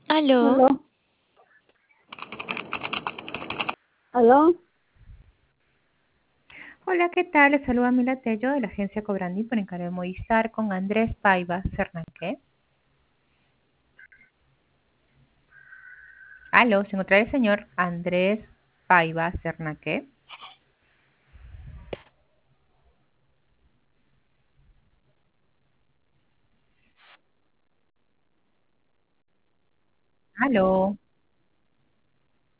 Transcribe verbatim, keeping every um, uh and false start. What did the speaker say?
¿Aló? ¿Aló? ¿Aló? Hola, ¿qué tal? Les saluda Mila Tello de la agencia Cobrandi por encargo de Movistar con Andrés Paiva Cernaque. Aló, ¿se encuentra el señor Andrés Paiva Cernaque? Aló.